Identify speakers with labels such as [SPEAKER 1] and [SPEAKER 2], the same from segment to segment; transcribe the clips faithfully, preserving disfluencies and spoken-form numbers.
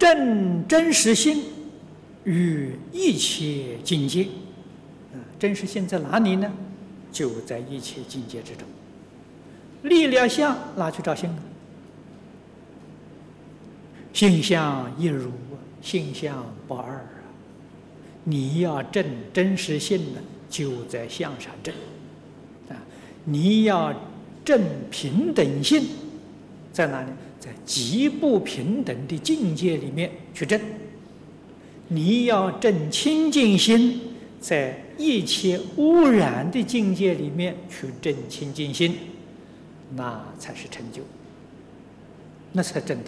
[SPEAKER 1] 正真实性与一切境界。真实性在哪里呢？就在一切境界之中。力量相哪去找性呢？性相一如，性相不二啊！你要证真实性呢，就在相上证啊！你要证平等性，在哪里？在极不平等的境界里面去证。你要证清净心，在一切污染的境界里面去证清净心，那才是成就，那才真的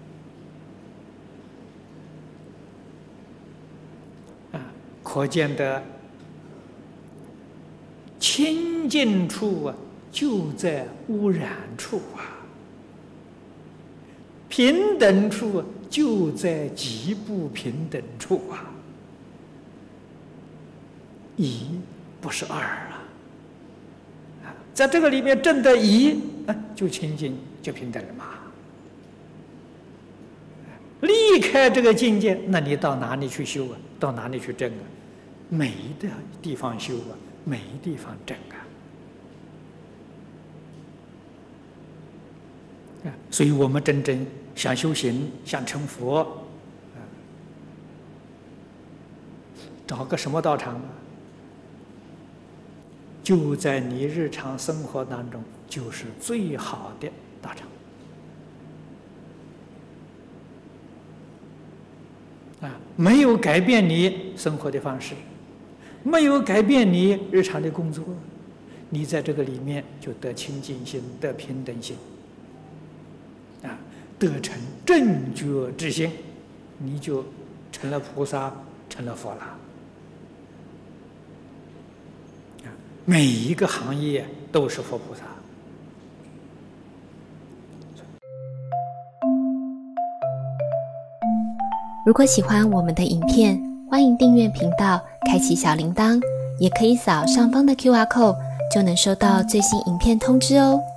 [SPEAKER 1] 啊！可见的清净处啊，就在污染处啊；平等处啊，就在极不平等处啊。一不是二啊！在这个里面证得一啊，就清净就平等了嘛。离开这个境界，那你到哪里去修啊？到哪里去证啊？没的地方修啊，没地方证啊。所以我们真正想修行、想成佛，找个什么道场啊？就在你日常生活当中，就是最好的道场啊！没有改变你生活的方式，没有改变你日常的工作，你在这个里面就得清净心，得平等心啊，得成正觉之心，你就成了菩萨，成了佛了。每一个行业都是佛菩萨。
[SPEAKER 2] 如果喜欢我们的影片，欢迎订阅频道，开启小铃铛，也可以扫上方的 Q R code， 就能收到最新影片通知哦。